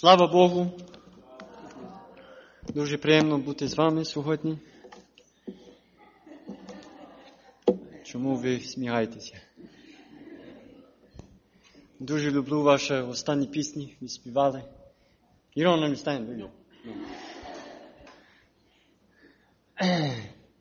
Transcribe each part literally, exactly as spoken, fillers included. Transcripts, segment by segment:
Слава Богу. Дуже приємно бути з вами сьогодні. Чому ви смієтеся? Дуже люблю ваші останні пісні, ви співали. You don't understand, do you? No.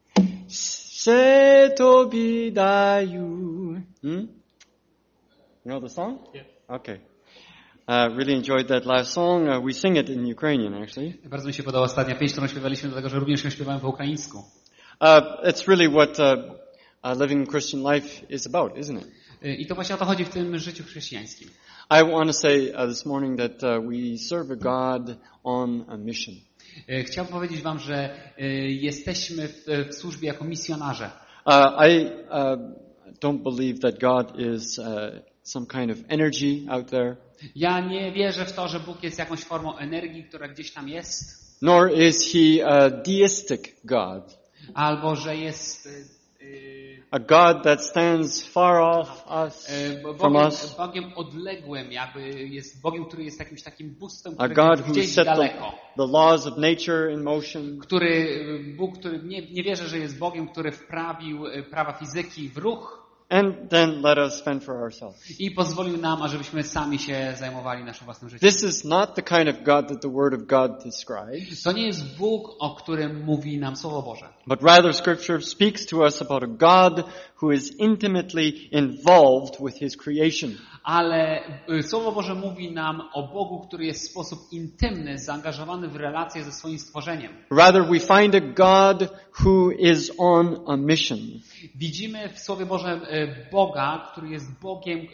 Все тобі даю. Hmm? You know the song? Yeah. Okay. Uh, really enjoyed that last song. Uh, we sing it in Ukrainian, actually. Bardzo mi się podobała ostatnia pieśń, którą śpiewaliśmy, dlatego że również ją śpiewałem po ukraińsku. Uh, it's really what uh, uh, living Christian life is about, isn't it? I to właśnie o to chodzi w tym życiu chrześcijańskim. I want to say uh, this morning that uh, we serve a God on a mission. Chciałbym powiedzieć wam, że jesteśmy w, w służbie jako misjonarze. Uh, I uh, don't believe that God is uh, some kind of energy out there. Ja nie wierzę w to, że Bóg jest jakąś formą energii, która gdzieś tam jest. Nor is he a deistic God. Albo że jest y, a God that stands far off us, Bogiem, from us. Bogiem odległym, jakby jest Bogiem, który jest jakimś takim bóstwem, A który God jest who gdzieś set daleko. the, the laws of nature in motion. Który, Bóg, który nie, nie wierzę, że jest Bogiem, który wprawił prawa fizyki w ruch. And then let us fend for ourselves. I pozwolił nam, ażebyśmy sami się zajmowali naszym własnym życiem. This is not the kind of God that the Word of God describes. To nie jest Bóg, o którym mówi nam Słowo Boże. But rather Scripture speaks to us about a God who is intimately involved with His creation. Ale Słowo Boże mówi nam o Bogu, który jest w sposób intymny, zaangażowany w relacje ze swoim stworzeniem. Rather we find a God who is on a mission. Widzimy w Słowie Bożym Boga, który jest Bogiem,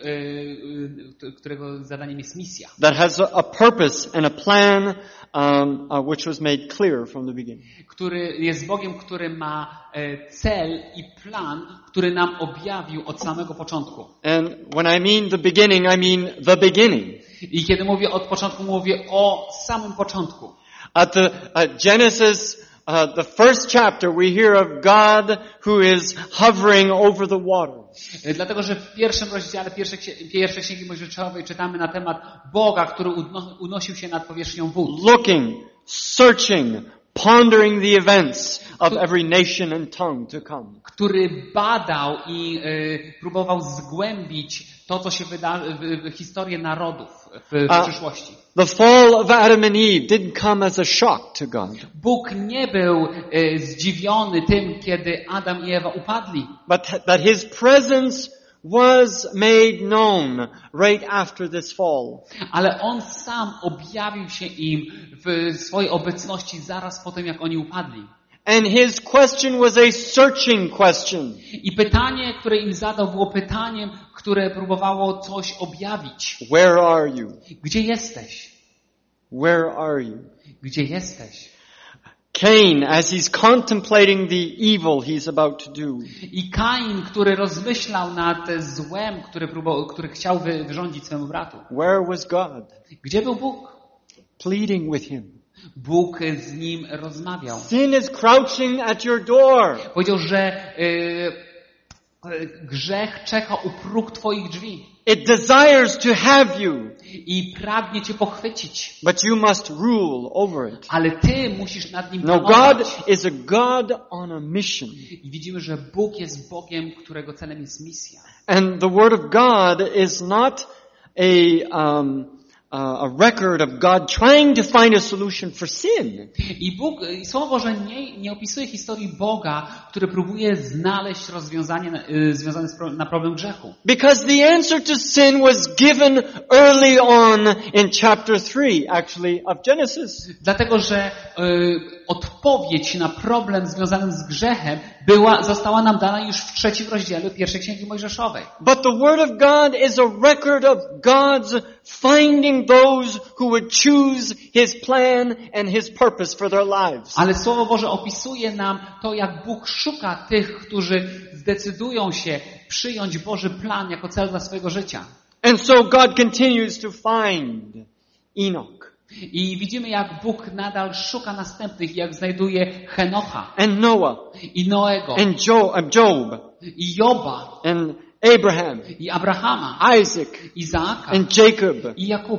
którego zadaniem jest misja. That has a, a purpose and a plan um, uh, which was made clear from the beginning. Który jest Bogiem, który ma cel i plan, który nam objawił od samego początku. And when I mean the beginning, I mean the beginning. I kiedy mówię od początku, mówię o samym początku. At the at Genesis, uh, the first chapter, we hear of God who is hovering over the waters. Dlatego, że w pierwszym rozdziale pierwszej, pierwszej Księgi Mojżeszowej czytamy na temat Boga, który unosił się nad powierzchnią wód. Looking, searching, pondering the events of every nation and tongue to come. Który badał i y, próbował zgłębić to, co się wydarzy, historię narodów w, w A, przyszłości. The fall of Adam and Eve didn't come as a shock to God. Bóg nie był y, zdziwiony tym, kiedy Adam i Ewa upadli. But that His presence was made known right after this fall. Ale On sam objawił się im w swojej obecności zaraz po tym, jak oni upadli. And His question was a searching question. I pytanie, które im zadał, było pytaniem, które próbowało coś objawić. Where are you? Gdzie jesteś? Where are you? Gdzie jesteś? Cain, as he's contemplating the evil he's about to do. I Kain, który rozmyślał nad złem, który, próbował, który chciał wy, wyrządzić swemu bratu. Where was God? Gdzie był Bóg? Pleading with him. Bóg z nim rozmawiał. Sin is crouching at your door. Powiedział, że y, grzech czeka u próg twoich drzwi. It desires to have you. I pragnie cię pochwycić. But you must rule over it. Ale ty musisz nad nim No, panować. God is a God on a mission. I widzimy, że Bóg jest Bogiem, którego celem jest misja. And the Word of God is not a um, uh, a record of God trying to find a solution for sin. I Bóg, i Słowo Boże nie, nie opisuje historii Boga, który próbuje znaleźć rozwiązanie na, y, związane z pro, na problem grzechu. Because the answer to sin was given early on in chapter three, actually, of Genesis. Dlatego, że y, odpowiedź na problem związany z grzechem była, została nam dana już w trzecim rozdziale pierwszej Księgi Mojżeszowej. But the Word of God is a record of God's finding those who would choose His plan and His purpose for their lives. Ale Słowo Boże opisuje nam to, jak Bóg szuka tych, którzy zdecydują się przyjąć Boży plan jako cel dla swojego życia. And so God continues to find Enoch. I widzimy, jak Bóg nadal szuka następnych, jak znajduje Henocha And Noah. i Noego And Job, uh, Job. i Joba And Abraham. i Abrahama, Isaac. Izaaka And Jacob. i Jakuba.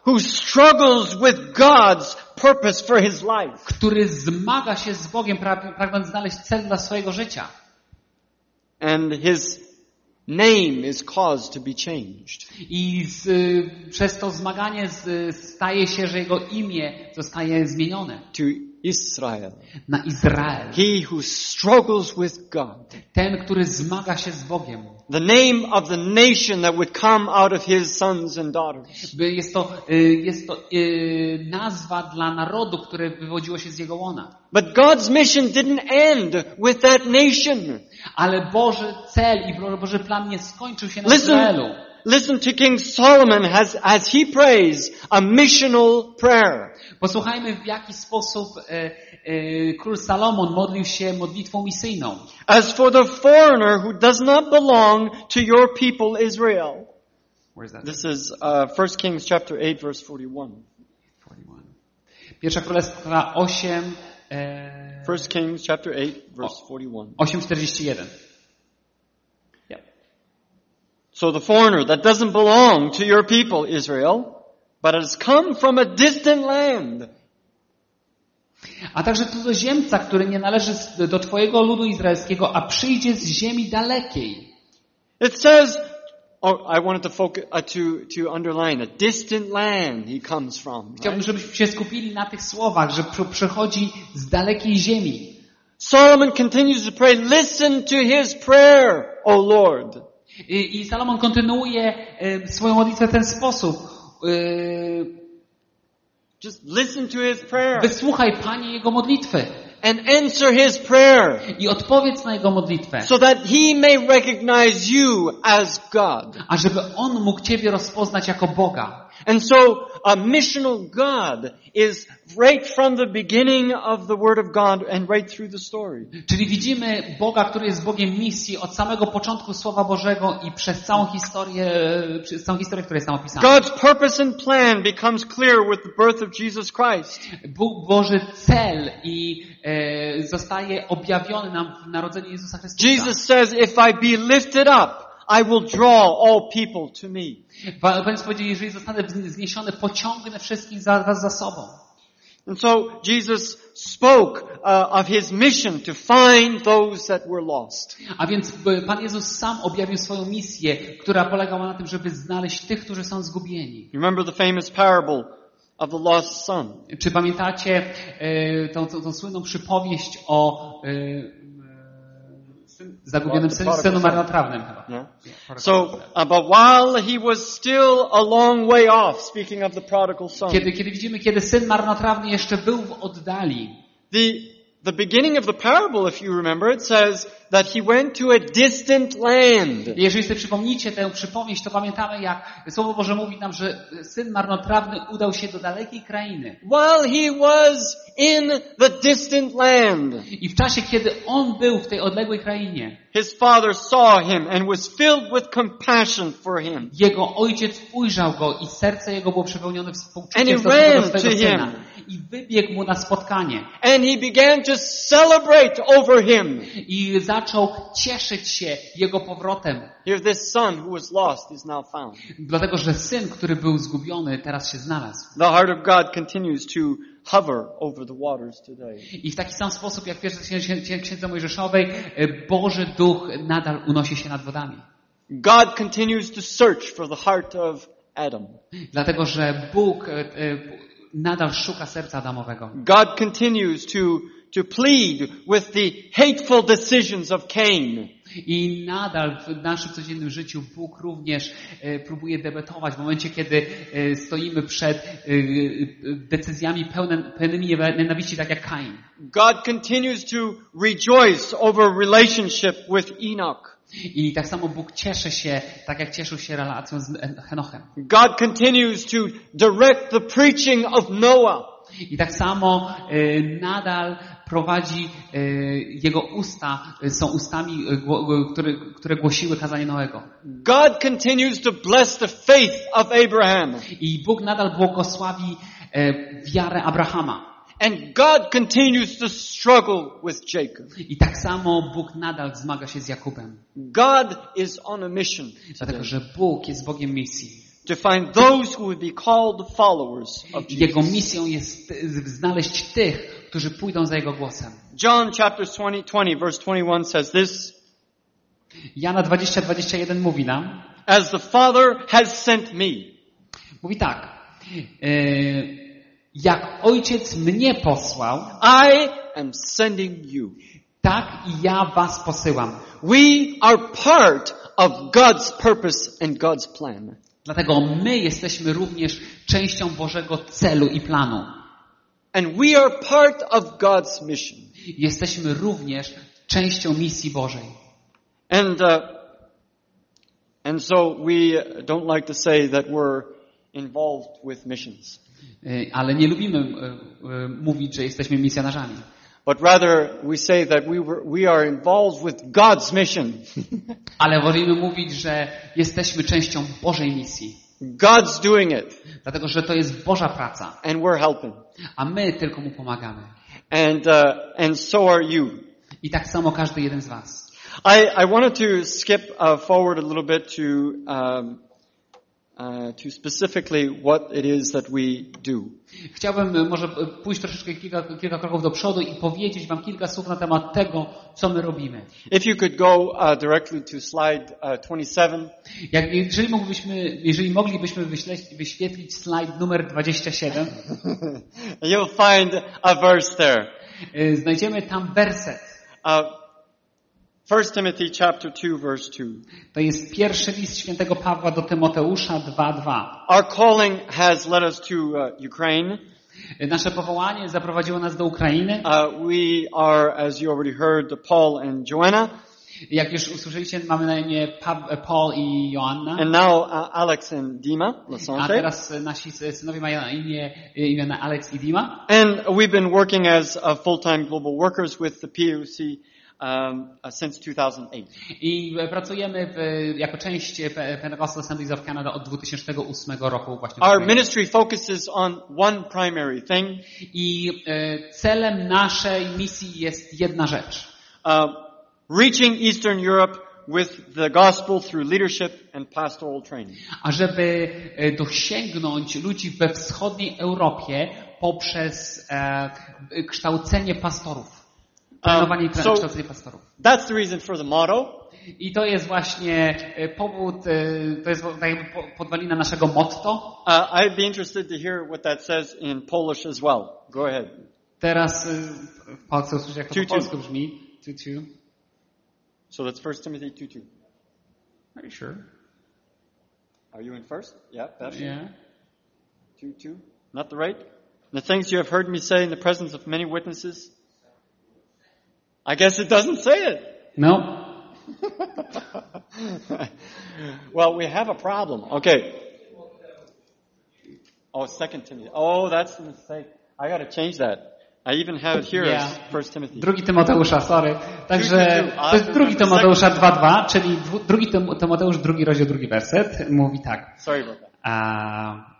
who struggles with God's purpose for his life. który zmaga się z Bogiem, pragnąc znaleźć cel dla swojego życia. And his name is caused to be changed. I z, przez to zmaganie z, staje się, że jego imię zostaje zmienione. To Israel. Na Izrael. He who struggles with God. Ten, który zmaga się z Bogiem. The name of the nation that would come out of his sons and daughters. Jest to, jest to nazwa dla narodu, które wywodziło się z jego łona. But God's mission didn't end with that nation. Ale Boży cel i Boży plan nie skończył się na Listen, Izraelu. listen to King Solomon as, as he prays a missional prayer. Posłuchajmy, w jaki sposób e, e, król Salomon modlił się modlitwą misyjną. As for the foreigner who does not belong to your people Israel. Where is that? This is uh, First Kings chapter eight verse forty-one. Pierwsza Królestwa osiem e, First Kings chapter eight verse forty-one. osiem czterdzieści jeden. Yep. So the foreigner that doesn't belong to your people Israel, but has come from a distant land. A także cudzoziemca, który nie należy do twojego ludu izraelskiego, a przyjdzie z ziemi dalekiej. It says, oh, I wanted to focus, uh, to, to underline, a distant land he comes from. Chciałbym, żebyśmy się skupili na tych słowach, że przychodzi z dalekiej ziemi. Solomon continues to pray, listen to his prayer, O Lord. I, i Salomon kontynuuje e, swoją modlitwę w ten sposób. E, Just listen to his prayer. Wysłuchaj, Panie, jego modlitwy. And answer his prayer. I odpowiedz na jego modlitwę. So that he may recognize you as God. A żeby on mógł Ciebie rozpoznać jako Boga. And so a missional God is right from the beginning of the Word of God and right through the story. Czyli widzimy Boga, który jest Bogiem misji od samego początku Słowa Bożego i przez całą historię, przez całą historię, która jest tam opisana. God's purpose and plan becomes clear with the birth of Jesus Christ. Bóg Boży cel i e, zostaje objawiony nam w narodzeniu Jezusa Chrystusa. Jesus says, if I be lifted up, I will draw all people to me. Pan powiedział, jeżeli zostanę wzniesiony, pociągnę wszystkich za, was za sobą. And so Jesus spoke uh, of his mission to find those that were lost. A więc Pan Jezus sam objawił swoją misję, która polegała na tym, żeby znaleźć tych, którzy są zgubieni. Remember the famous parable of the lost son. Czy pamiętacie e, tą, tą, tą słynną przypowieść o e, zagubionym synu, synu marnotrawnym chyba. Yeah. So, uh, but while he was still a long way off, speaking of the prodigal son. Kiedy, kiedy widzimy, kiedy syn marnotrawny jeszcze był w oddali. The, the beginning of the parable, if you remember, it says that he went to a distant land. Jeżeli sobie przypomnicie tę przypowieść, to pamiętamy, jak Słowo Boże mówi nam, że syn marnotrawny udał się do dalekiej krainy. While he was in the distant land. I w czasie, kiedy on był w tej odległej krainie, his father saw him and was filled with compassion for him. Jego ojciec ujrzał go i serce jego było przepełnione współczuciem And he w stosunku ran do swojego to syna. him. I wybiegł mu na spotkanie. And he began to celebrate over him. I zaczął cieszyć się jego powrotem. Here this son who was lost is now found. Dlatego, że syn, który był zgubiony, teraz się znalazł. The heart of God continues to hover over the waters today. I w taki sam sposób, jak w pierwszej księdze Mojżeszowej, Boży Duch nadal unosi się nad wodami. God continues to search for the heart of Adam. Dlatego, że Bóg nadal szuka serca Adamowego. God continues to to plead with the hateful decisions of Cain. I nadal w naszym codziennym życiu Bóg również e, próbuje debatować w momencie, kiedy e, stoimy przed e, decyzjami pełne, pełnymi nienawiści, tak jak Kain. God continues to rejoice over relationship with Enoch. I tak samo Bóg cieszy się, tak jak cieszył się relacją z Henochem. God continues to direct the preaching of Noah. I tak samo e, nadal prowadzi, e, jego usta e, są ustami, e, gło, które, które głosiły kazanie Noego. God continues to bless the faith of Abraham. I Bóg nadal błogosławi e, wiarę Abrahama. And God continues to struggle with Jacob. I tak samo Bóg nadal zmaga się z Jakubem. God is on a mission. Dlatego, że Bóg jest Bogiem misji. to find those who would be called followers of Jesus. Jego misją jest znaleźć tych, którzy pójdą za Jego głosem. John chapter twenty, twenty, verse twenty-one says this. Jana dwadzieścia, dwadzieścia jeden mówi nam, As the Father has sent me. mówi tak, e, jak Ojciec mnie posłał, I am sending you. tak i ja was posyłam. We are part of God's purpose and God's plan. Dlatego my jesteśmy również częścią Bożego celu i planu. And we are part of God's mission. Jesteśmy również częścią misji Bożej. And uh, and so we don't like to say that we're involved with missions. Ale nie lubimy e, e, mówić, że jesteśmy misjonarzami. But rather we say that we were, we are involved with God's mission. Ale wolimy mówić, że jesteśmy częścią Bożej misji. God's doing it. Dlatego, że to jest Boża praca. And we're helping. A my tylko Mu pomagamy. And uh, and so are you. I tak samo każdy jeden z was. I, I wanted to skip uh, forward a little bit to um, uh, to specifically what it is that we do. Chciałbym może pójść troszeczkę kilka, kilka kroków do przodu i powiedzieć wam kilka słów na temat tego, co my robimy. If you could go uh, directly to slide uh, twenty-seven. Jak, jeżeli, moglibyśmy, jeżeli moglibyśmy wyśleć, wyświetlić slajd numer dwadzieścia siedem, You'll find a verse there. Znajdziemy tam werset. Uh, First Timothy chapter two verse two. To jest pierwszy list świętego Pawła do Tymoteusza dwa dwa. Our calling has led us to uh, Ukraine. Nasze powołanie zaprowadziło nas do Ukrainy. Uh, we are, as you already heard, Paul and Joanna. Jak już usłyszeliście, mamy na imię Paul i Joanna. And now uh, Alex and Dima Lasante. A teraz nasi synowie mają na imię imiona Alex i Dima. And we've been working as uh, full-time global workers with the P U C um, uh, since two thousand eight. I pracujemy w, jako część Pentecostal Assemblies of Canada od dwa tysiące ósmego roku właśnie. Our ministry focuses on one primary thing. I e, celem naszej misji jest jedna rzecz. Uh, reaching Eastern Europe with the gospel through leadership and pastoral training. Ażeby dosięgnąć ludzi we wschodniej Europie poprzez e, kształcenie pastorów. Trenowanie i so kształcenie pastorów. That's the reason for the motto. I to jest właśnie powód, to jest tak jakby podwalina naszego motto. Uh, I'd be interested to hear what that says in Polish as well. Go ahead. Teraz w Polsce usłyszę, jak to po polsku brzmi. Two, two. So that's First Timothy two two. Are you sure? Are you in first? Yeah, that's Yeah. two two. Not the right? The things you have heard me say in the presence of many witnesses. I guess it doesn't say it. No. Well, we have a problem. Okay. Oh, Second Timothy. Oh, that's a mistake. I got to change that. I even have it here Yeah. as First Timothy. Drugi Tymoteusza, sorry. Także to jest drugi Tymoteusza dwa dwa, czyli dwu, drugi Tymoteusz, drugi rozdział, drugi werset. Mówi tak. Sorry about that. A,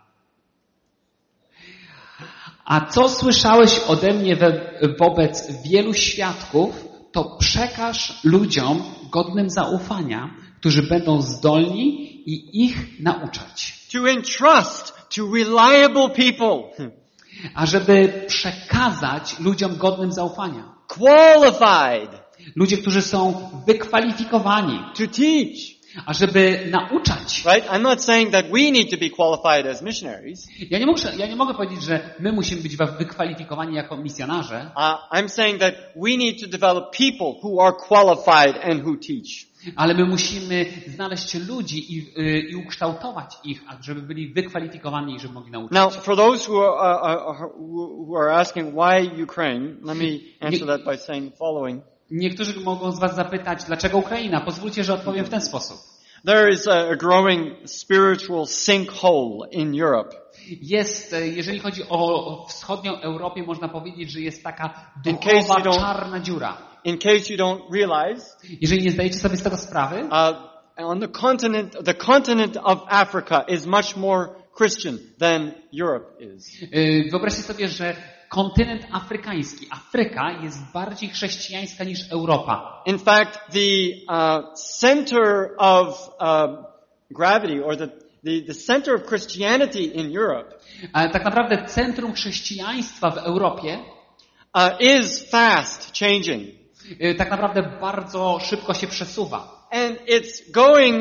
a co słyszałeś ode mnie we, wobec wielu świadków, to przekaż ludziom godnym zaufania, którzy będą zdolni i ich nauczać. To entrust to reliable people. Ażeby przekazać ludziom godnym zaufania. Qualified. Ludzie, którzy są wykwalifikowani. To teach. Ażeby nauczać. Right? I'm not saying that we need to be qualified as missionaries. Ja nie mogę, ja nie mogę powiedzieć, że my musimy być wykwalifikowani jako misjonarze. Uh, I'm saying that we need to develop people who are qualified and who teach. Ale my musimy znaleźć ludzi i, i ukształtować ich, żeby byli wykwalifikowani i żeby mogli nauczyć. Now, for those who are, uh, who are asking why Ukraine, let me answer that by saying the following. Niektórzy mogą z was zapytać, dlaczego Ukraina? Pozwólcie, że odpowiem w ten sposób. There is a growing spiritual sinkhole in Europe. Jest, jeżeli chodzi o wschodnią Europę, można powiedzieć, że jest taka duchowa, czarna dziura. In case you don't realize, jeżeli nie zdajecie sobie z tego sprawy, uh, on the continent, the continent of Africa is much more Christian than Europe is. Wyobraźcie sobie, że kontynent afrykański, Afryka jest bardziej chrześcijańska niż Europa. In fact, the uh, center of uh, gravity or the the, the center of Christianity in Europe Ale tak naprawdę centrum chrześcijaństwa w Europie uh, is fast changing. y, tak naprawdę bardzo szybko się przesuwa. And it's going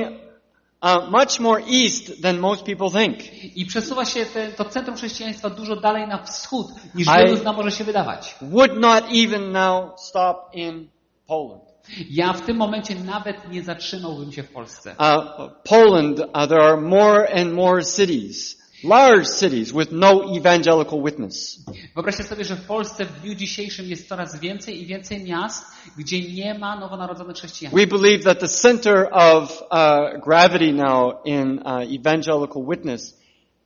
uh, much more east than most people think. I przesuwa się te, to centrum chrześcijaństwa dużo dalej na wschód, niż I- wielu z nas może się wydawać. Would not even now stop in Poland. Ja w tym momencie nawet nie zatrzymałbym się w Polsce. Uh, Poland, uh, there are more and more cities, large cities with no evangelical witness. Wyobraźcie sobie, że w Polsce w dniu dzisiejszym jest coraz więcej i więcej miast, gdzie nie ma nowonarodzonych chrześcijan. We believe that the center of uh, gravity now in uh, evangelical witness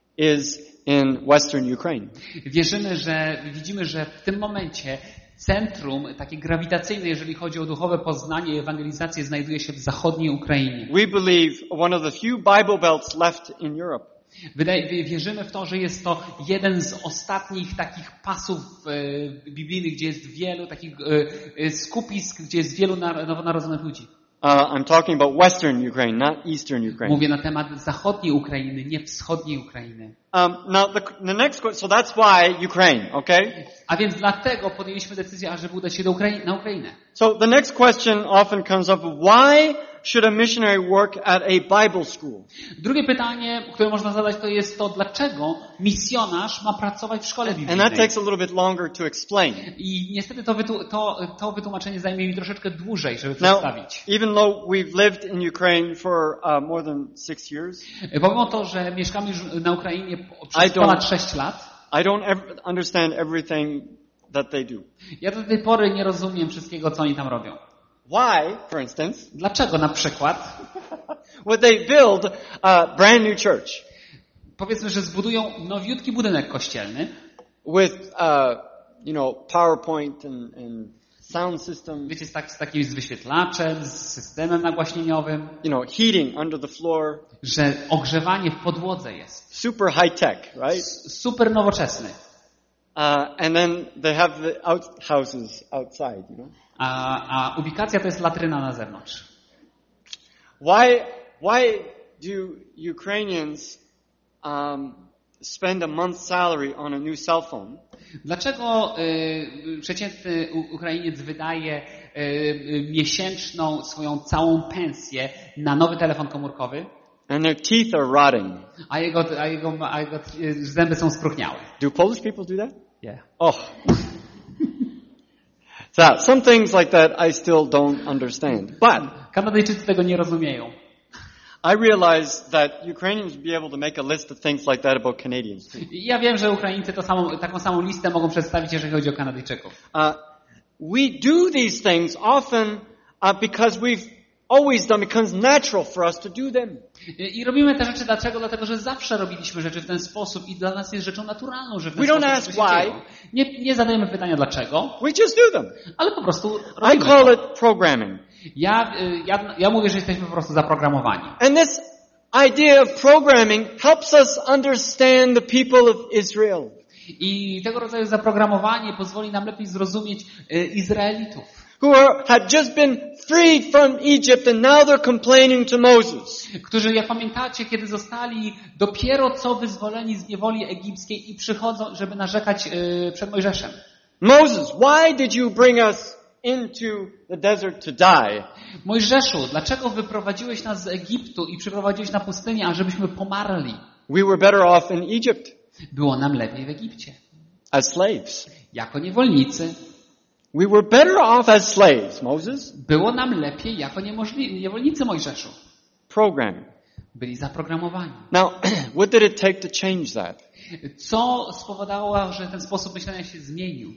is in western Ukraine. Wierzymy, że widzimy, że w tym momencie centrum takie grawitacyjne, jeżeli chodzi o duchowe poznanie i ewangelizację, znajduje się w zachodniej Ukrainie. We believe one of the few Bible belts left in Europe. Wydaje, wierzymy w to, że jest to jeden z ostatnich takich pasów e, biblijnych, gdzie jest wielu takich e, e, skupisk, gdzie jest wielu na, nowonarodzonych ludzi. Uh, I'm talking about western Ukraine, not eastern Ukraine. Mówię na temat zachodniej Ukrainy, nie wschodniej Ukrainy. Um, now, the, the next question, so that's why Ukraine, okay? A więc dlatego podjęliśmy decyzję, ażeby udać się do Ukrai- na Ukrainę. So the next question often comes up, why should a missionary work at a Bible school? Drugie pytanie, które można zadać, to jest to, dlaczego misjonarz ma pracować w szkole And that biblijnej. takes a little bit longer to explain. I niestety to, wytu- to, to wytłumaczenie zajmie mi troszeczkę dłużej, żeby Now, przedstawić. even though we've lived in Ukraine for uh, more than six years, Pomimo to, że mieszkamy już na Ukrainie po- I przez don't- ponad sześć lat, I don't ever understand everything that they do. ja do tej pory nie rozumiem wszystkiego, co oni tam robią. Why, for instance, Dlaczego na przykład, would they build a brand new church powiedzmy, że zbudują nowiutki budynek kościelny, with, uh, you know, PowerPoint and, and sound system, wiecie, z, tak, z takim z wyświetlaczem, z systemem nagłaśnieniowym, you know, heating under the floor, że ogrzewanie w podłodze jest super high tech, right? super nowoczesny. Uh, and then they have the outhouses outside, you know. A, a ubikacja to jest latryna na zewnątrz. Why, why do Ukrainians um, spend a month's salary on a new cell phone Dlaczego y, przeciętny U- Ukrainiec wydaje y, y, miesięczną swoją całą pensję na nowy telefon komórkowy, and their teeth are rotting? a jego, a jego, a jego y, zęby są spróchniałe? Do Polish people do that? Yeah. Oh. So, some things like that I still don't understand. But Kanadyjczycy tego nie rozumieją. I realize that Ukrainians would be able to make a list of things like that about Canadians too. I ja wiem, że Ukraińcy to samą, taką samą listę mogą przedstawić, jeżeli chodzi o Kanadyjczyków. Uh, we do these things often uh, because we've always done, because it's natural for us to do them. I robimy te rzeczy dlaczego? Dlatego, że zawsze robiliśmy rzeczy w ten sposób i dla nas jest rzeczą naturalną, że w ten We don't sposób ask to się why. dzieją. Nie, nie zadajemy pytania dlaczego, We just do them. ale po prostu I robimy call to. it programming. Ja, y, ja, ja mówię, że jesteśmy po prostu zaprogramowani. And this idea of programming helps us understand the people of Israel. I tego rodzaju zaprogramowanie pozwoli nam lepiej zrozumieć y, Izraelitów, Who are, had just been freed from Egypt and now they're complaining to Moses. którzy, jak pamiętacie, kiedy zostali dopiero co wyzwoleni z niewoli egipskiej i przychodzą, żeby narzekać y, przed Mojżeszem. Moses, why did you bring us into the desert to die? Mojżeszu, dlaczego wyprowadziłeś nas z Egiptu i przyprowadziłeś na pustynię, ażebyśmy pomarli? We were better off in Egypt Było nam lepiej w Egipcie. as slaves. Jako niewolnicy. We were better off as slaves, Moses. Było nam lepiej jako niemożli- niewolnicy Mojżeszu. Programming. Byli zaprogramowani. Now, what did it take to change that? Co spowodowało, że ten sposób myślenia się zmienił?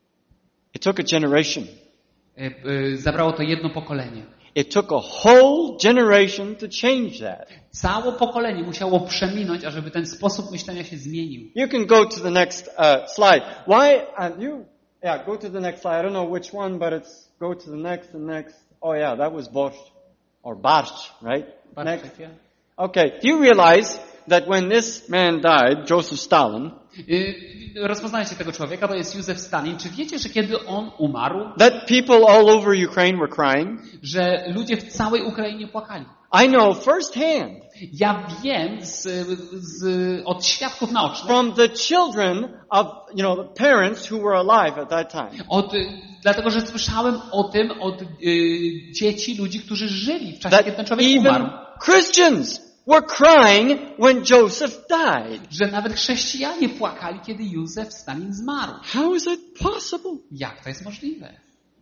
It took a generation. Y, y, Zabrało to jedno pokolenie. It took a whole generation to change that. Całe pokolenie musiało przeminąć, ażeby ten sposób myślenia się zmienił. You can go to the next uh, slide. Why? Uh, you, yeah, go to the next slide. I don't know which one, but it's go to the next and next. Oh yeah, that was borscht or barszcz, right? Next. Okay. Do you realize that when this man died, Joseph Stalin, Y, Rozpoznajcie tego człowieka, to jest Józef Stalin. Czy wiecie, że kiedy on umarł, that people all over Ukraine were crying? że ludzie w całej Ukrainie płakali? I know firsthand Ja wiem z, z, od świadków naocznych, from the children of, you know, the parents who were alive at that time. od, dlatego że słyszałem o tym od y, dzieci, ludzi, którzy żyli w czasie, kiedy ten That człowiek even umarł. Christians were crying when Joseph died. Że nawet chrześcijanie płakali, kiedy Józef Stalin zmarł. How is it possible? Jak to jest możliwe?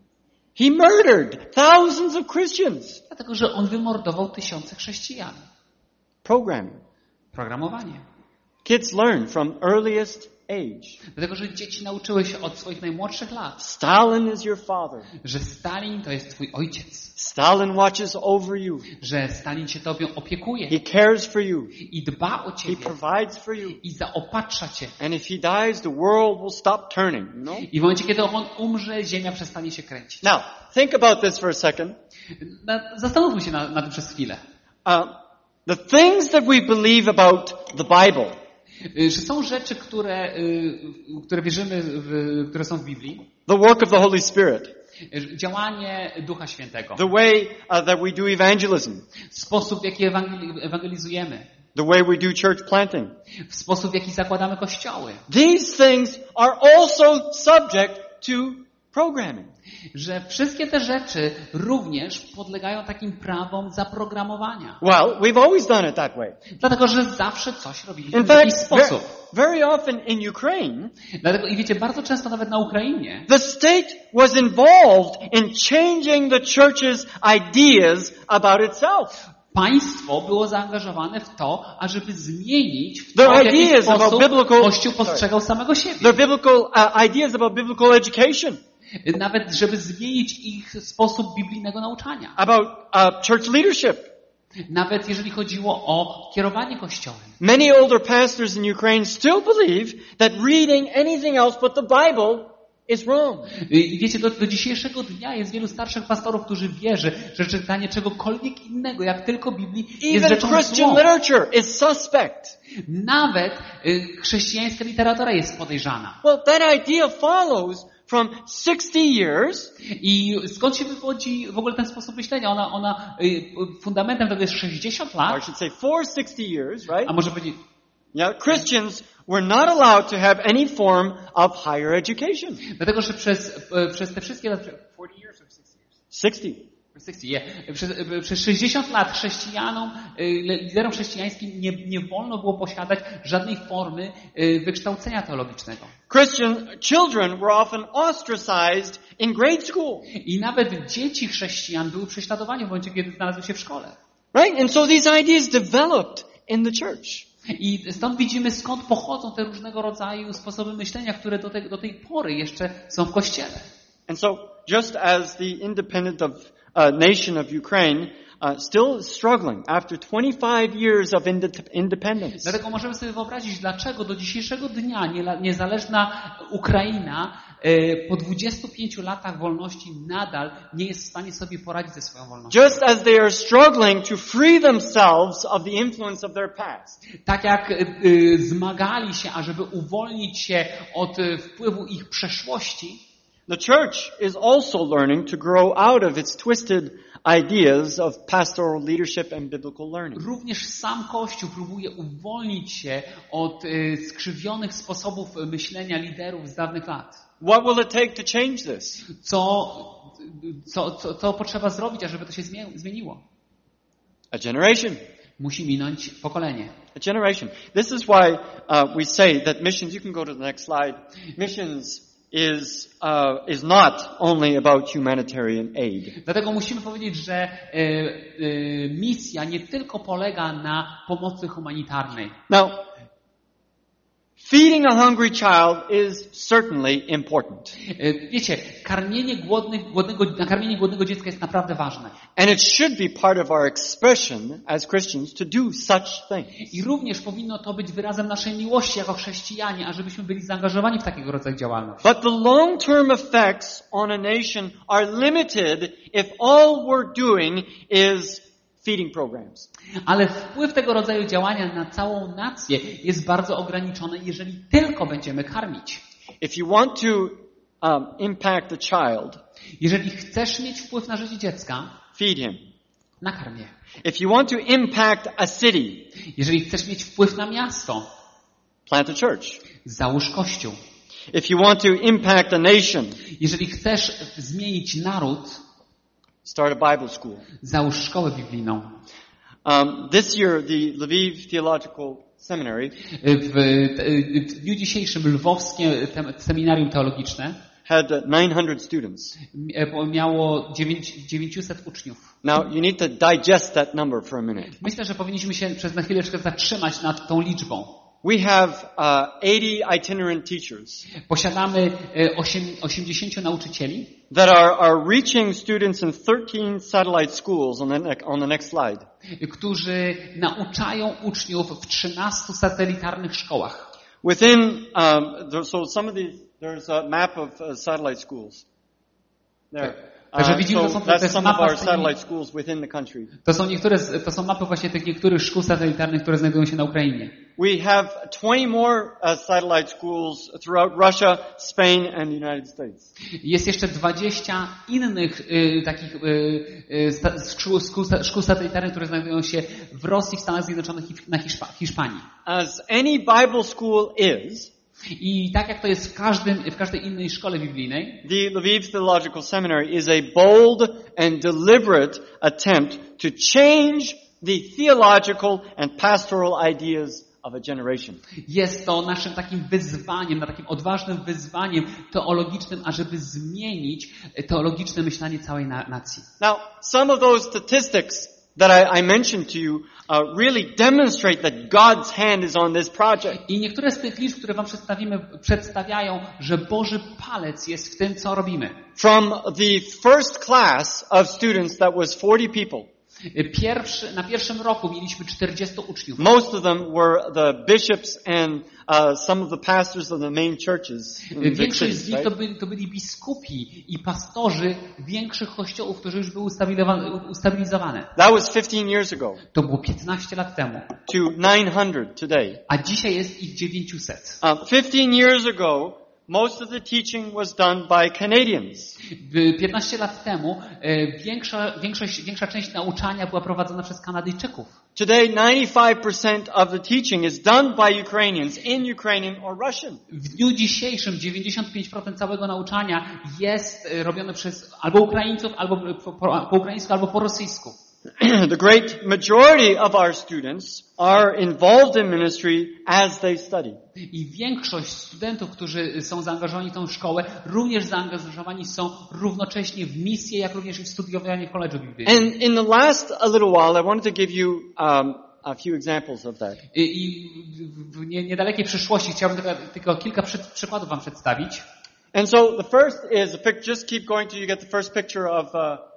He murdered thousands of Christians. Dlatego, że on wymordował tysiące chrześcijan. Programming. Programowanie. Kids learn from earliest age. Dlatego, że dzieci nauczyły się od swoich najmłodszych lat, Stalin is your father. że Stalin to jest twój ojciec. Stalin watches over you. Że Stalin się tobą opiekuje He cares for you. i dba o He ciebie provides for you. i zaopatrza cię. And if he dies, the world will stop turning, you know? I w momencie, kiedy on umrze, ziemia przestanie się kręcić. Now, think about this for a second. Na, zastanówmy się na, na tym przez chwilę. Uh, the things that we believe about the Bible, Y, Czy są rzeczy, które, y, które wierzymy, w, które są w Biblii? the work of the Holy Spirit, Y, Działanie Ducha Świętego. the way uh, that we do evangelism, Sposób, w jaki ewangeli- ewangelizujemy. the way we do church planting. W sposób, w jaki zakładamy kościoły. These things are also subject to programming. Że wszystkie te rzeczy również podlegają takim prawom zaprogramowania. Well, we've always done it that way. Dlatego, że zawsze coś robiliśmy In w jakiś fact, very, sposób. very often in Ukraine, Dlatego, i wiecie, bardzo często nawet na Ukrainie the state was involved in changing the church's ideas about itself. państwo było zaangażowane w to, ażeby zmienić w Their to, w jaki ideas about sposób biblical- Kościół postrzegał samego siebie. Their biblical uh, ideas about biblical education, Nawet, żeby zmienić ich sposób biblijnego nauczania. about uh, church leadership. Nawet jeżeli chodziło o kierowanie Kościołem. Many older pastors in Ukraine still believe that reading anything else but the Bible is wrong. I wiecie, do, do dzisiejszego dnia jest wielu starszych pastorów, którzy wierzy, że czytanie czegokolwiek innego, jak tylko Biblii, jest Even rzeczą Christian złą. literature is suspect. Nawet y, chrześcijańska literatura jest podejrzana. Well, that idea follows from sixty years I skąd się wywodzi w ogóle ten sposób myślenia? Ona, ona y, fundamentem tego jest sześćdziesiąt or I lat, should say for sixty years, right? a może powiedzieć, Yeah, Christians were not allowed to have any form of higher education. dlatego, że przez, y, przez te wszystkie lata, czterdzieści years or sixty years? sixty. sześćdziesiąt, yeah. Przez, y, przez sześćdziesiąt lat chrześcijanom, y, liderom chrześcijańskim nie, nie wolno było posiadać żadnej formy y, wykształcenia teologicznego. Christian children were often ostracized in grade school. I nawet dzieci chrześcijan były prześladowane w momencie, kiedy znalazły się w szkole. Right? And so these ideas developed in the church. I stąd widzimy, skąd pochodzą te różnego rodzaju sposoby myślenia, które do, te, do tej pory jeszcze są w Kościele. And so just as the independent of uh, nation of Ukraine uh, still struggling after twenty-five years of inde- independence. Dlatego możemy sobie wyobrazić, dlaczego do dzisiejszego dnia niezależna Ukraina e, po dwudziestu pięciu latach wolności nadal nie jest w stanie sobie poradzić ze swoją wolnością. Just as they are struggling to free themselves of the influence of their past. Tak jak e, zmagali się, ażeby uwolnić się od e, wpływu ich przeszłości, The church is also learning to grow out of its twisted ideas of pastoral leadership and biblical learning. również sam Kościół próbuje uwolnić się od e, skrzywionych sposobów myślenia liderów z dawnych lat. What will it take to change this? Co, co, co, co potrzeba zrobić, ażeby to się zmieniło? A generation. Musi minąć pokolenie. A generation. This is why uh, we say that missions, you can go to the next slide, missions is uh, is not only about humanitarian aid. Dlatego musimy powiedzieć, że e, e, misja nie tylko polega na pomocy humanitarnej. Now, feeding a hungry child is certainly important. E, wiecie, karmienie głodnych, głodnego, nakarmienie głodnego dziecka jest naprawdę ważne. And it should be part of our expression as Christians to do such things. I również powinno to być wyrazem naszej miłości jako chrześcijanie, ażebyśmy byli zaangażowani w takiego rodzaju działalność. But the long-term effects on a nation are limited if all we're doing is feeding programs. Ale wpływ tego rodzaju działania na całą nację jest bardzo ograniczony, jeżeli tylko będziemy karmić. If you want to um, impact a child, Jeżeli chcesz mieć wpływ na życie dziecka, feed him. Nakarm je. If you want to impact a city, Jeżeli chcesz mieć wpływ na miasto, plant a church. załóż kościół. If you want to impact a nation, Jeżeli chcesz zmienić naród, start a Bible school. załóż szkołę biblijną. Um, this year, the Lviv Theological Seminary W, w dniu dzisiejszym lwowskie te, seminarium teologiczne had nine hundred students. miało dziewięćset uczniów. Now, you need to digest that number for a minute. Myślę, że powinniśmy się przez na chwileczkę zatrzymać nad tą liczbą. We have uh, eighty itinerant teachers Posiadamy osiemdziesięciu nauczycieli, that are, are reaching students in thirteen satellite schools on the, ne- on the next slide. którzy nauczają uczniów w trzynastu satelitarnych szkołach. Within, um, there, so some of these, there's a map of uh, satellite schools. There. Także Uh, widzimy, so to są, to that's jest some of mapa our z tymi, satellite schools within the country. to są niektóre, to są mapy właśnie tych niektórych szkół satelitarnych, które znajdują się na Ukrainie. We have twenty more uh, satellite schools throughout Russia, Spain and the United States. Jest jeszcze dwadzieścia innych y, takich y, y, sta, szkół, szkół, szkół satelitarnych, które znajdują się w Rosji, w Stanach Zjednoczonych i w, na Hiszpa, w Hiszpanii. As any Bible school is, I tak jak to jest w, każdym, w każdej innej szkole biblijnej, the Lviv Theological Seminary is a bold and deliberate attempt to change the theological and pastoral ideas of a generation. jest to naszym takim wyzwaniem, takim odważnym wyzwaniem teologicznym, ażeby zmienić teologiczne myślenie całej na, nacji. Now, some of those statistics that I, I mentioned to you uh, really demonstrate that God's hand is on this project. I niektóre z tych liczb, które wam przedstawimy, przedstawiają, że Boży palec jest w tym, co robimy. From the first class of students that was forty people. Pierwszy, na pierwszym roku mieliśmy czterdziestu uczniów. Most of them were the bishops and uh, some of the pastors of the main churches. in big Większość cities, z nich right? to byli, to byli biskupi i pastorzy większych kościołów, które już były ustabilizowane- ustabilizowane. That was fifteen years ago To było piętnaście lat temu, to nine hundred today. a dzisiaj jest ich dziewięćset. Um, fifteen years ago, most of the teaching was done by Canadians. piętnaście lat temu e, większa, większość, większa część nauczania była prowadzona przez Kanadyjczyków. Today, ninety-five percent of the teaching is done by Ukrainians in Ukrainian or Russian. W dniu dzisiejszym dziewięćdziesiąt pięć procent całego nauczania jest e, robione przez albo Ukraińców, albo po, po, po ukraińsku, albo po rosyjsku. The great majority of our students are involved in ministry as they study. I większość studentów, którzy są zaangażowani w tę szkołę, również zaangażowani są równocześnie w misję, jak również i w studiowanie w College'u Biblijnym. And in the last a little while, I wanted to give you um, a few examples of that. I, i w nie, niedalekiej przyszłości chciałbym tylko, tylko kilka przy, przykładów wam przedstawić. And so the first is a pic. Just keep going till you get the first picture of. Uh,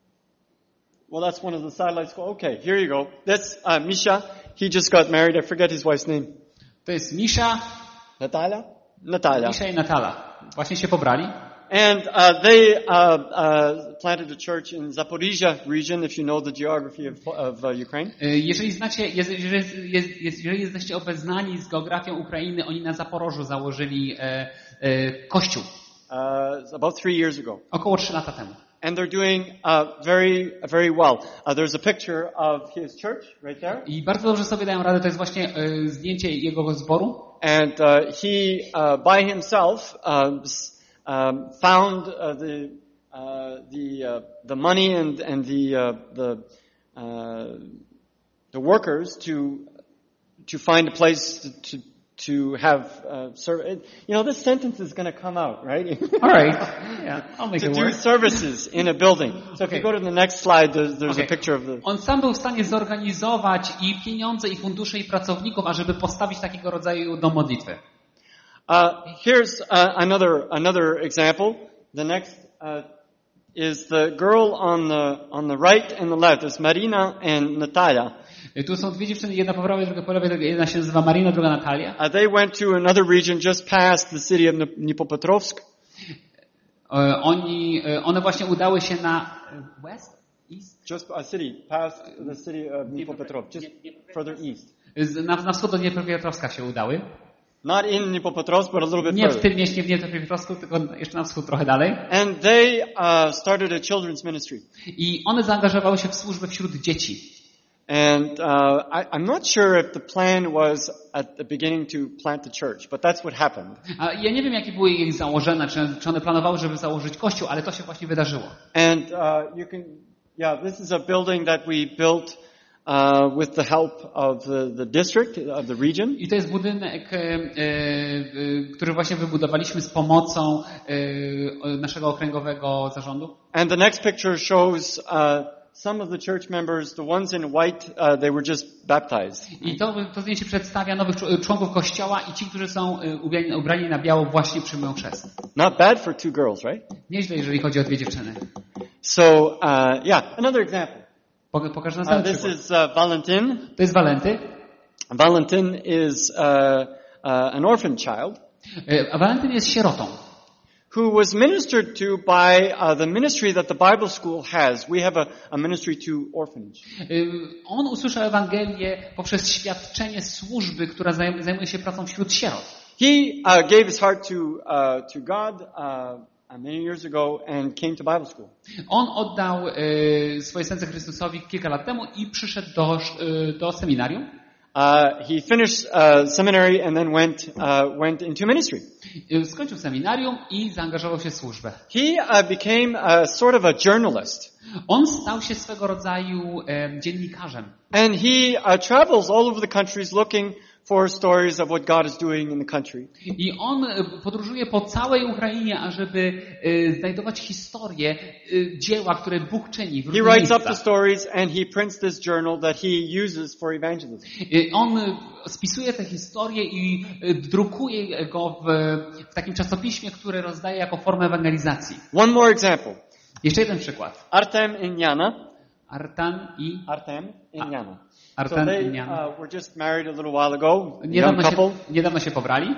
well, that's one of the satellites. Okay, here you go. That's uh, Misha. He just got married. I forget his wife's name. To jest Misza, Natalia. Natalia. Misza i Natala. Właśnie się pobrali. And uh, they uh, uh, planted a church in Zaporizhia region, if you know the geography of, of uh, Ukraine. Jeżeli znacie, jeżeli, jeżeli jesteście obeznani z geografią Ukrainy, oni na Zaporożu założyli e, e, kościół. Uh, about three years ago. Około trzy lata temu. And they're doing uh, very, very well. Uh, there's a picture of his church right there. I bardzo dobrze sobie dają radę, to jest właśnie e, zdjęcie jego zboru. And uh, he, uh, by himself, um, um, found uh, the uh, the uh, the money and and the uh, the uh, the workers to to find a place to to, to have uh, service. You know, this sentence is going to come out, right? All right. Yeah, I'll make To it do work. services in a building. So if you go to the next slide, there's, there's Okay. a picture of the. On sam był w stanie zorganizować i pieniądze, i fundusze, i pracowników, ażeby postawić takiego rodzaju dom modlitwy. Uh, here's uh, another another example. The next uh, is the girl on the on the right and the left. It's Marina and Natalia. Tu są dwie dziewczyny, jedna po prawej, druga po lewej, jedna się nazywa Marina, druga Natalia. Uh, they went to another region just past the city of Dnipropetrovsk. Oni, one właśnie udały się na west, east? Just a city past the city of Dnipropetrovsk, just further east. Na, na wschód do Dniepropetrovska się udały. Not in Dnipropetrovsk, but a little bit Nie w further. tym mieście w Dniepropetrovsku, tylko jeszcze na wschód trochę dalej. And they uh, started a children's ministry. I one zaangażowały się w służbę wśród dzieci. And uh, I, I'm not sure if the plan was at the beginning to plant the church, but that's what happened. A ja nie wiem, jakie były ich założenia, czy, czy one planowały, żeby założyć kościół, ale to się właśnie wydarzyło. And uh, you can, yeah, this is a building that we built uh, with the help of the, the district, of the region. I to jest budynek, e, e, który właśnie wybudowaliśmy z pomocą e, naszego okręgowego zarządu. And the next picture shows uh, some of the church members, the ones in white, uh, they were just baptized. I to, to zdjęcie przedstawia nowych członków kościoła i ci, którzy są ubrani, ubrani na biało, właśnie przyjmują chrzest. Not bad for two girls, right? Nieźle, jeżeli chodzi o dwie dziewczyny. So, uh, yeah, another example. Pokażę Uh, następny this przykład. is uh, Valentin. To jest Walenty. Valentin is uh, uh, an orphan child A Walentyn jest sierotą. who was ministered to by uh, the ministry that the Bible school has. We have a, a ministry to orphanage. On usłyszał Ewangelię poprzez świadczenie służby, która zajmuje się pracą wśród sierot. He uh, gave his heart to uh, to God uh, many years ago and came to Bible school. On oddał e, swoje serce Chrystusowi kilka lat temu i przyszedł do, e, do seminarium. Uh, he finished uh, seminary and then went uh, went into ministry. Skończył seminarium i zaangażował się w służbę. He uh, became a sort of a journalist. On stał się swego rodzaju e, dziennikarzem. And he uh, travels all over the countries looking for stories of what God is doing in the country. I on podróżuje po całej Ukrainie, ażeby e, znajdować historię e, dzieła, które Bóg czyni w He różnych writes up the miejscach. stories and he prints this journal that he uses for evangelism. E, On spisuje te historie i e, drukuje go w, w takim czasopiśmie, które rozdaje jako formę ewangelizacji. One more example. Jeszcze jeden przykład. Artem and Jana. Artan i Artem and Jana. So Artan they i Jana. uh, were just married a little while ago, a young Niedawno się, couple. niedawno się pobrali.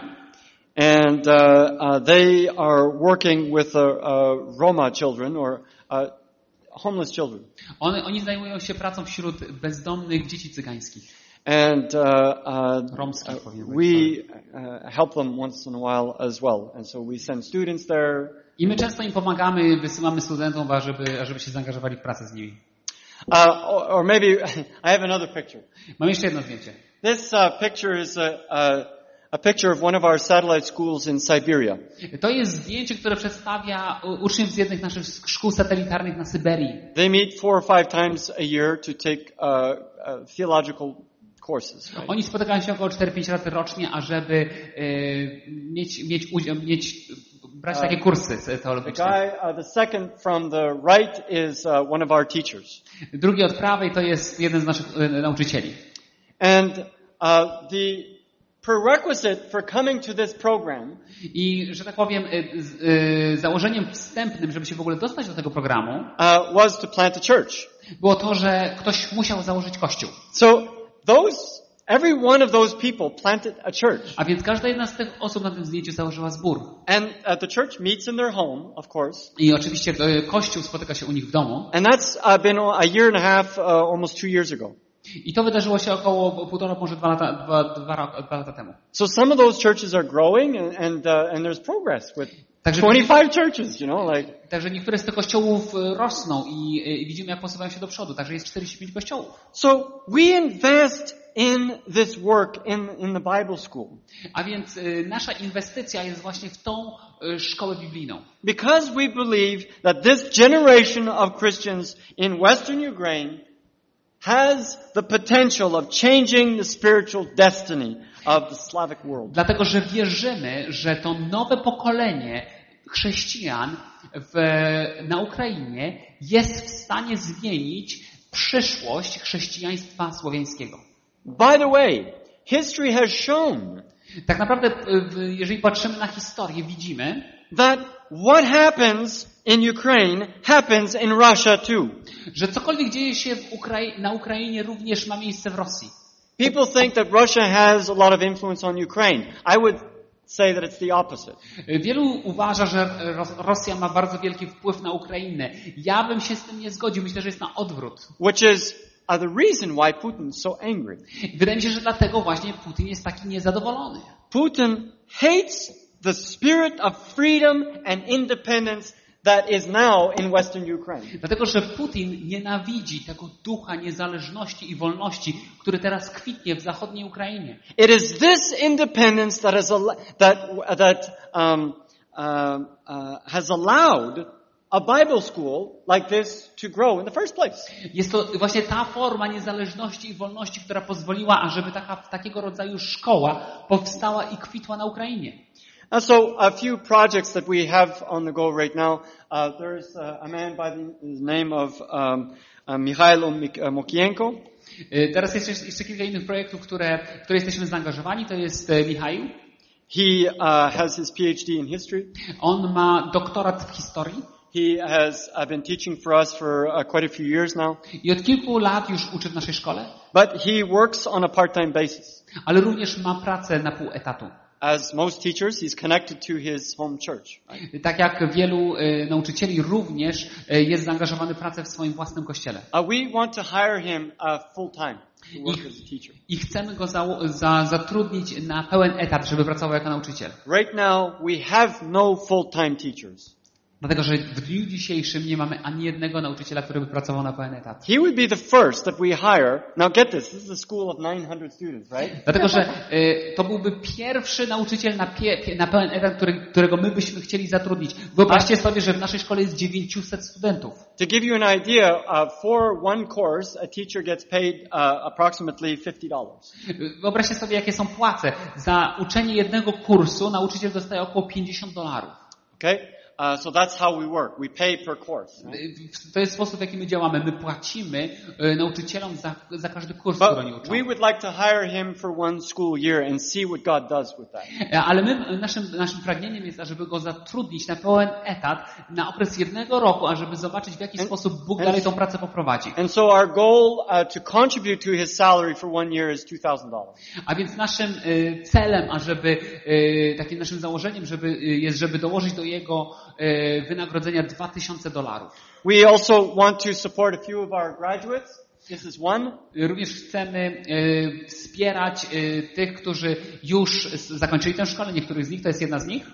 And uh, uh, they are working with uh, uh, Roma children or uh, homeless children. One, oni zajmują się pracą wśród bezdomnych dzieci cygańskich. And uh, uh, Romskich, uh, powinien we być. uh, help them once in a while as well. And so we send students there. I my często im pomagamy, wysyłamy studentom, ażeby, ażeby się zaangażowali w pracę z nimi. Uh, or, or maybe I have another picture. Mam jeszcze jedno zdjęcie. This uh, picture is a, a, a picture of one of our satellite schools in Siberia. To jest zdjęcie, które przedstawia uczniów z jednych naszych szkół satelitarnych na Syberii. They meet four or five times a year to take uh, uh, theological courses. Right? Oni spotykają się około cztery pięć razy rocznie, ażeby e, mieć, mieć udział, mieć, brać takie kursy The teologiczne. guy, uh, the second from the right is uh, one of our teachers. Drugi od prawej to jest jeden z naszych e, nauczycieli. And uh, the prerequisite for coming to this program I, że tak powiem, e, z, e, założeniem wstępnym, żeby się w ogóle dostać do tego programu, uh, was to plant a church. było to, że ktoś musiał założyć kościół. So those, every one of those people planted a church. A więc każda jedna z tych osób na tym zdjęciu założyła zbór. And uh, the church meets in their home, of course. I oczywiście e, kościół spotyka się u nich w domu. And that's uh, been a year and a half, uh, almost two years ago. I to wydarzyło się około półtora, może dwa lata, dwa, dwa, rok- dwa lata temu. So some of those churches are growing and, and, uh, and there's progress with Także, twenty-five churches, you know, like. także niektóre z tych kościołów e, rosną i, e, i widzimy, jak posuwają się do przodu. Także jest czterdzieści pięć kościołów. So we invest in this work in, in the Bible school. A więc e, nasza inwestycja jest właśnie w tą e, szkołę biblijną. Because we believe that this generation of Christians in Western Ukraine has the potential of changing the spiritual destiny of the Slavic world. Dlatego, że wierzymy, że to nowe pokolenie chrześcijan w, na Ukrainie jest w stanie zmienić przyszłość chrześcijaństwa słowiańskiego. By the way, history has shown Tak naprawdę, w- jeżeli patrzymy na historię, widzimy, that what happens in Ukraine happens in Russia too. że cokolwiek dzieje się w Ukrai- na Ukrainie również ma miejsce w Rosji. People think that Russia has a lot of influence on Ukraine. I would say that it's the opposite. Wielu uważa, że Ros- Rosja ma bardzo wielki wpływ na Ukrainę. Ja bym się z tym nie zgodził. Myślę, że jest na odwrót. Which is uh, the reason why Putin's so angry. Wydaje mi się, że dlatego właśnie Putin jest taki niezadowolony. Putin hates the spirit of freedom and independence that is now in Western Ukraine. Dlatego, że Putin nienawidzi tego ducha niezależności i wolności, który teraz kwitnie w zachodniej Ukrainie. It is this independence that has al- that that um, uh, uh, has allowed a Bible school like this to grow in the first place. Jest to właśnie ta forma niezależności i wolności, która pozwoliła, ażeby taka, takiego rodzaju szkoła powstała i kwitła na Ukrainie. And so a few projects that we have on the go right now. Uh, there's uh, a man by the name of um, uh, Mikhailo Mik- uh, Mokienko. Teraz jest jeszcze, jeszcze kilka innych projektów, które, w które jesteśmy zaangażowani. To jest Michał. He uh, has his P H D in history. On ma doktorat w historii. He has uh, been teaching for us for uh, quite a few years now. I od kilku lat już uczy w naszej szkole. But he works on a part-time basis. Ale również ma pracę na pół etatu. As most teachers, he's connected to his home church. Right? Tak jak wielu y, nauczycieli również y, jest zaangażowany w pracę w swoim własnym kościele. Uh, we want to hire him uh, full-time to work I, as a teacher. I chcemy go za, za, zatrudnić na pełen etat, żeby pracował jako nauczyciel. Right now, we have no full-time teachers. Dlatego, że w dniu dzisiejszym nie mamy ani jednego nauczyciela, który by pracował na pełen etat. He would be the first that we hire. Now get this, this is a school of nine hundred students, right? Dlatego, że y, to byłby pierwszy nauczyciel na, pie, pie, na pełen etat, który, którego my byśmy chcieli zatrudnić. Wyobraźcie sobie, że w naszej szkole jest dziewięćset studentów. To give you an idea, uh, for one course, a teacher gets paid uh, approximately fifty dollars. Wyobraźcie sobie, jakie są płace. Za uczenie jednego kursu nauczyciel dostaje około pięćdziesiąt dolarów. Okay? Uh, so that's how we work. We pay per course. Right? To jest sposób, w jaki my działamy. My płacimy y, nauczycielom za, za każdy kurs, But który oni uczą. we would like to hire him for one school year and see what God does with that. Ale my, naszym, naszym pragnieniem jest, ażeby go zatrudnić na pełen etat na okres jednego roku, ażeby zobaczyć, w jaki And- sposób Bóg and- dalej tą pracę poprowadzi. And so our goal uh, to contribute to his salary for one year is two thousand dollars. A więc naszym y, celem, ażeby, y, takim naszym założeniem, żeby, y, jest, żeby dołożyć do jego y, wynagrodzenia dwa tysiące dolarów. We also want to support a few of our graduates. This is one. Również chcemy y, wspierać y, tych, którzy już s- zakończyli tę szkołę. Niektórych z nich, to jest jedna z nich.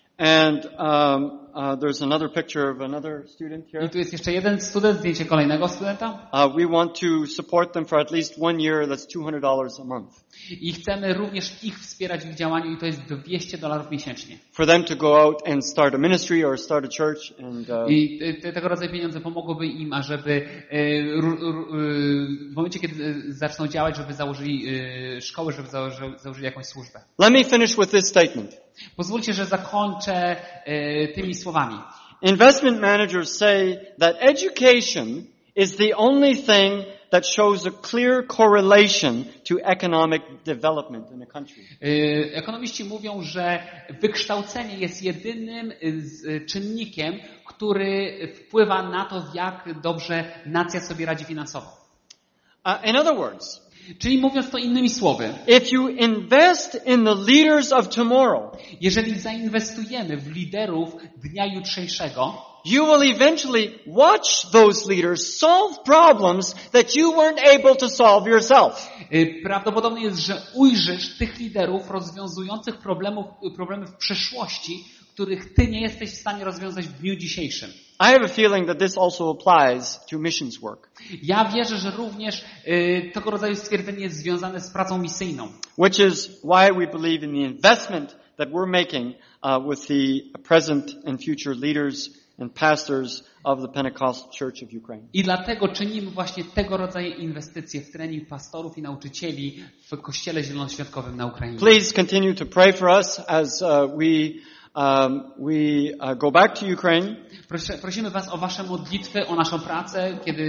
And um, uh, there's another picture of another student here. I tu jest jeszcze jeden student, zdjęcie kolejnego studenta. Uh, we want to support them for at least one year. That's two hundred dollars a month. I chcemy również ich wspierać w ich działaniu i to jest dwieście dolarów miesięcznie. For them to go out and start a ministry or start a church. And uh, I te, tego rodzaju pieniądze pomogłyby im, ażeby e, ru, ru, e, w momencie, kiedy e, zaczną działać, żeby założyli e, szkołę, żeby założy, założyli jakąś służbę. let me finish with this statement. Pozwólcie, że zakończę e, tymi słowami. Investment managers say that education is the only thing that shows a clear correlation to economic development in a country. E, Ekonomiści mówią, że wykształcenie jest jedynym z czynnikiem, który wpływa na to, jak dobrze nacja sobie radzi finansowo. Uh, in other words, Czyli mówiąc to innymi słowy, if you invest in the leaders of tomorrow, jeżeli zainwestujemy w liderów dnia jutrzejszego, you will eventually watch those leaders solve problems that you weren't able to solve yourself. y, prawdopodobne jest, że ujrzysz tych liderów rozwiązujących problemów, problemy w przeszłości, których ty nie jesteś w stanie rozwiązać w dniu dzisiejszym. I have a feeling that this also applies to missions work, Ja wierzę, że również y, tego rodzaju stwierdzenie jest związane z pracą misyjną. which is why we believe in the investment that we're making uh, with the present and future leaders and pastors of the Pentecost Church of Ukraine. I dlatego czynimy właśnie tego rodzaju inwestycje w trening pastorów i nauczycieli w Kościele Zielonoświątkowym na Ukrainie. Please continue to pray for us as uh, we um, we uh, go back to Ukraine. Prosi- Prosimy Was o Wasze modlitwy, o naszą pracę, kiedy,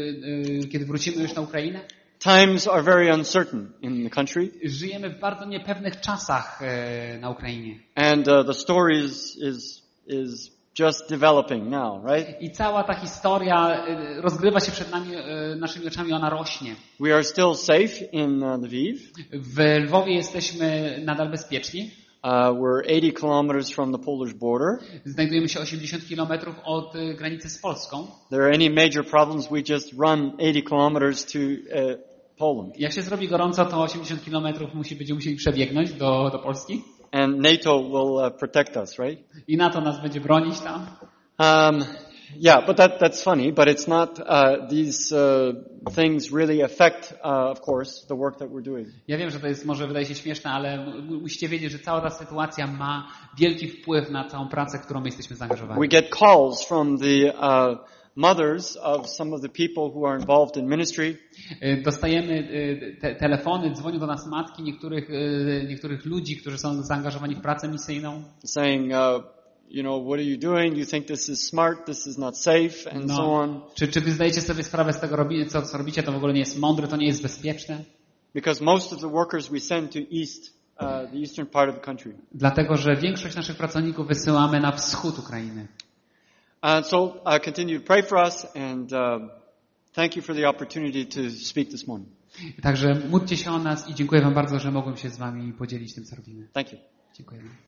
y, kiedy wrócimy już na Ukrainę. Times are very uncertain in the country, Żyjemy w bardzo niepewnych czasach e, na Ukrainie. and uh, the story is is is just developing now, right? I cała ta historia e, rozgrywa się przed nami, e, naszymi oczami, ona rośnie. We are still safe in uh, Lviv. W Lwowie jesteśmy nadal bezpieczni. Uh, we're eighty kilometers from the Polish border. Znajdujemy się osiemdziesiąt kilometrów od e, granicy z Polską. There are any major problems, we just run eighty kilometers to uh, Poland. Jak się zrobi gorąco, to osiemdziesiąt kilometrów musi, będziemy musieli przebiegnąć do, do Polski. And NATO will uh, protect us, right? I NATO nas będzie bronić tam. Um, yeah, but that, that's funny, but it's not, uh, these uh, things really affect, uh, of course, the work that we're doing. Ja wiem, że to jest, może wydaje się śmieszne, ale m- musicie wiedzieć, że cała ta sytuacja ma wielki wpływ na całą pracę, którą my jesteśmy zaangażowani. We get calls from the uh, mothers of some of the people who are involved in ministry. Y, Dostajemy y, te, telefony, dzwonią do nas matki niektórych, y, niektórych ludzi, którzy są zaangażowani w pracę misyjną. Saying, uh, you know, what are you doing? You think this is smart? This is not safe, and No. so on. Czy, czy wy zdajecie sobie sprawę z tego, robi- co, co robicie, to w ogóle nie jest mądre, to nie jest bezpieczne? Because most of the workers we send to east, uh, the eastern part of the country. Dlatego, że większość naszych pracowników wysyłamy na wschód Ukrainy. And so uh, continue to pray for us, and uh, thank you for the opportunity to speak this morning. Także módlcie się o nas i dziękuję wam bardzo, że mogłem się z wami podzielić tym, co robimy. Thank you. Dziękujemy.